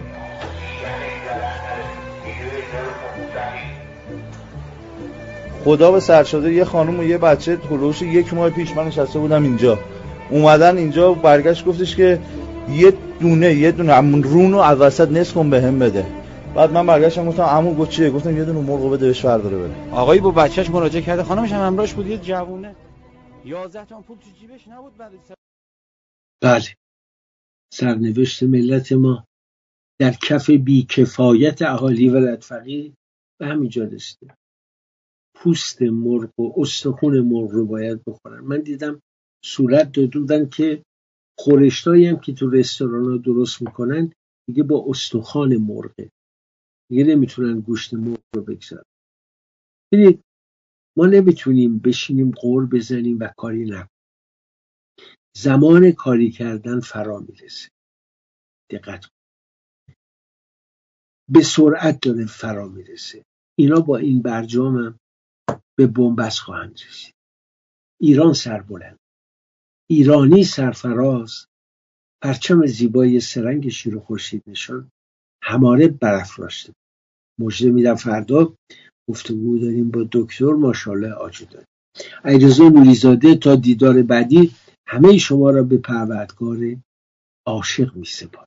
خدا به سرشاده یه خانم و یه بچه هلوش یک ماه پیش من نشسته بودم اینجا، اومدن اینجا برگشت گفتش که یه دونه یه دونه همون رونو از وسط نصف کن بهم بده. بعد من برگشتم گفتم عمو گفت چیه؟ گفتم یه دونه مرغ بده بهش فرداره بده. آقایی با بچهش مراجعه کرده، خانمش هم همراهش بود، یه جوونه، یازده تومن پول تو جیبش نبود. بعد بله، سرنوشت ملت ما در کف بیکفایت اهالی ولایت فقیه به همین جا رسیده. پوست مرغ و استخون مرغ رو باید بخورن. من دیدم صورت دادن که خورشتایی هم که تو رستوران ها درست میکنن دیگه با استخوان مرغه، دیگه نمیتونن گوشت مرغ رو بگذارن. ببینید ما نمیتونیم بشینیم غر بزنیم و کاری نکنیم. زمان کاری کردن فرا میرسه. دقت کن، به سرعت داره فرا میرسه. اینا با این برجام هم به بنبست خواهند رسید. ایران سربلند، ایرانی سرفراز، پرچم زیبای سرنگ شیر و خورشید نشان هماره برافراشته. مژده میدم فردا گفتگو داریم با دکتر ماشاءالله آجودانی. علیرضا نوری‌زاده تا دیدار بعدی همه شما را به پروردگار عاشق می‌سپارم.